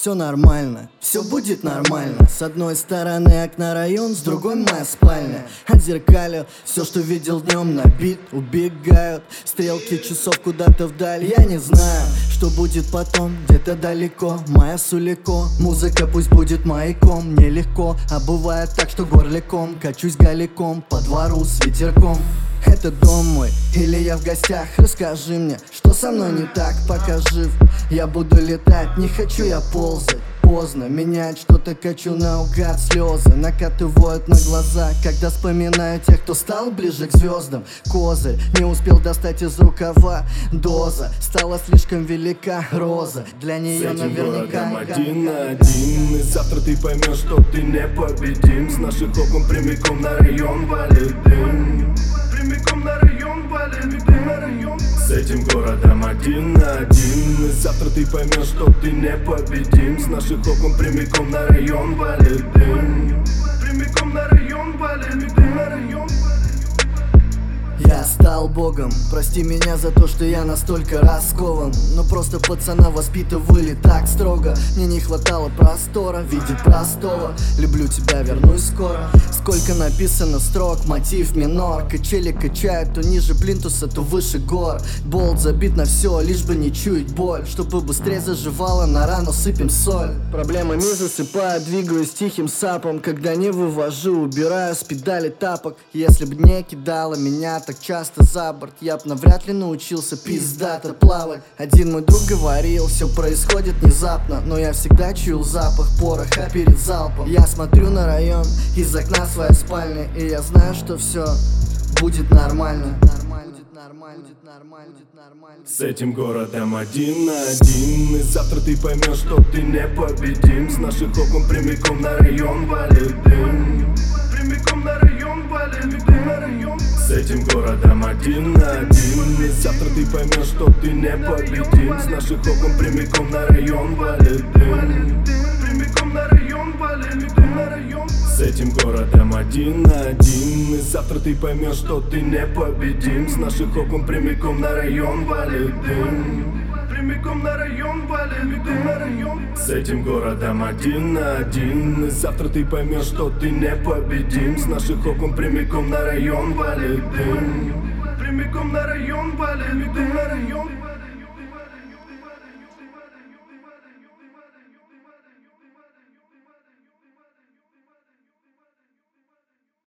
все нормально, все будет нормально. С одной стороны окна район, с другой моя спальня. Отзеркалил все, что видел днем, на бит убегают стрелки часов куда-то вдаль. Я не знаю, что будет потом, где-то далеко. Моя Сулико, музыка пусть будет маяком. Мне легко, а бывает так, что горляком качусь голиком по двору с ветерком. Это дом мой, или я в гостях? Расскажи мне, что со мной не так, пока жив. Я буду летать, не хочу я ползать. Поздно менять что-то, хочу наугад. Слезы накатывают на глаза, когда вспоминаю тех, кто стал ближе к звездам. Козырь не успел достать из рукава. Доза стала слишком велика. Роза для нее наверняка один на один. И завтра ты поймешь, что ты непобедим. С наших окон прямиком на район валит дым. Прямиком на район валит дым. С этим городом один на один. И завтра ты поймешь, что ты непобедим. С наших окон прямиком на район валит дым. Прямиком на район валит дым. Я стал богом, прости меня за то, что я настолько раскован. Но просто пацана воспитывали так строго. Мне не хватало простора в виде простого. Люблю тебя, вернусь скоро. Сколько написано строк, мотив минор. Качели качают, то ниже плинтуса, то выше гор. Болт забит на все, лишь бы не чуять боль. Чтобы быстрее заживала, на рану сыпем соль. Проблемами засыпаю, двигаюсь тихим сапом. Когда не вывожу, убираю с педали тапок. Если б не кидала меня так часто за борт, я б навряд ли научился пиздато плавать. Один мой друг говорил, все происходит внезапно, но я всегда чуял запах пороха перед залпом. Я смотрю на район из окна своей спальни, и я знаю, что все будет нормально. С этим городом один на один. И завтра ты поймешь, что ты непобедим. С наших окон прямиком на район валит дым. Прямиком на район валит дым. С этим городом один на один. И завтра ты поймешь, что ты непобедим. С наших окон прямиком на район валит дым. Прямиком на район валит дым. С этим городом один на один. И завтра ты поймешь, что ты непобедим. С наших окон прямиком на район валит дым. Прямиком на район валит дым. С этим городом один на один. И завтра ты поймешь, что ты непобедим. С наших окон прямиком на район валит дым. Прямиком на район валит дым.